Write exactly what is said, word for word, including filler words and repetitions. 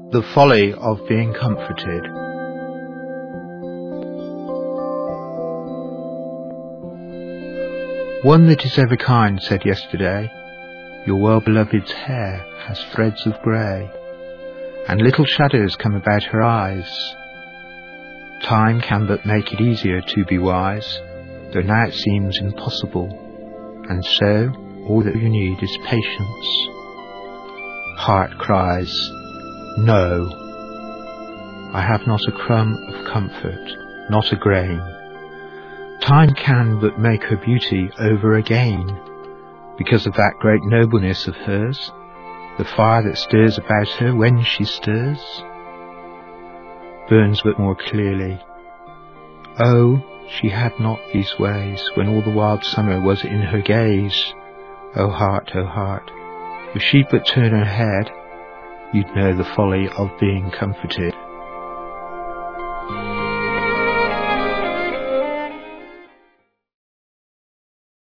The folly of being comforted. One that is ever kind said yesterday, your well-beloved's hair has threads of grey, and little shadows come about her eyes. Time can but make it easier to be wise, though now it seems impossible, and so all that you need is patience. Heart cries, no, I have not a crumb of comfort, not a grain. Time can but make her beauty over again, because of that great nobleness of hers, the fire that stirs about her when she stirs, burns but more clearly. Oh, she had not these ways when all the wild summer was in her gaze. O heart, O heart, if she'd but turn her head, you'd know the folly of being comforted.